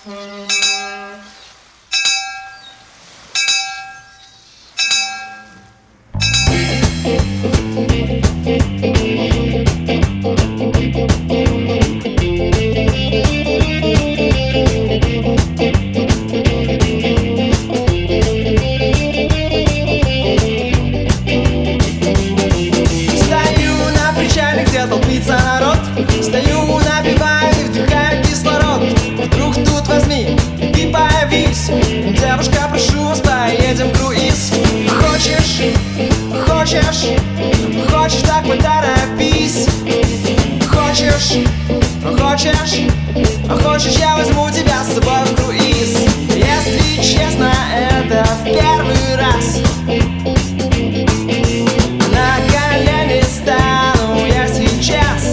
Толпится народ, стою, напиваю и вдыхаю кислород. Вдруг тут возьми и появись: девушка, прошу вас, поедем в круиз. Хочешь, хочешь, хочешь, так поторопись. Хочешь, хочешь, хочешь, я возьму тебя с собой в круиз. Если честно, это в первый раз. На колени стану я сейчас.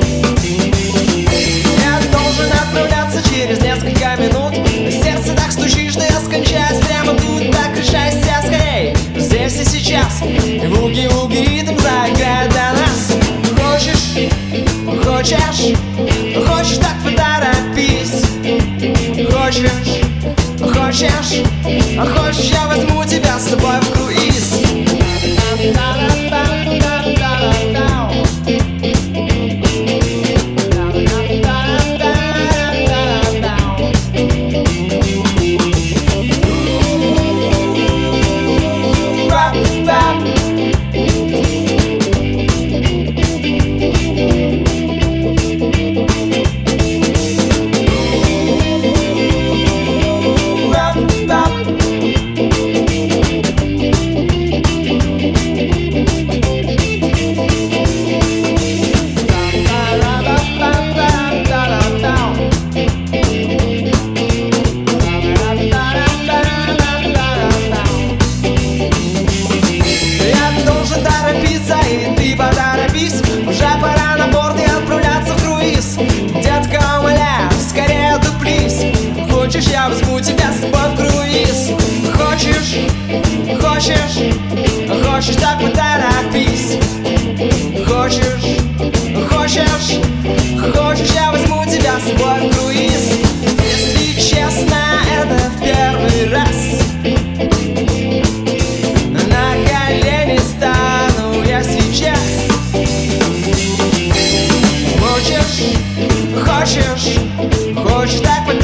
Я должен отправляться через несколько минут. Сердце так стучит, что я скончаюсь прямо тут. Так решайся скорей, здесь и сейчас. Вуги-вуги ритм заиграет для нас. Хочешь, хочешь, хочешь, так поторопись. Хочешь, хочешь, хочешь, я возьму тебя с собой в круиз. Уже пора на борт и отправляться в круиз. Детка, умоляю, скорее дуплись. Хочешь, я возьму тебя с собой в круиз. Хочешь, хочешь, хочешь, так поторопись. Хочешь, хочешь, хочешь, я возьму тебя с собой в круиз. Если честно, это в первый раз. На колени стану я сейчас. Хочешь, хочешь, хочешь, так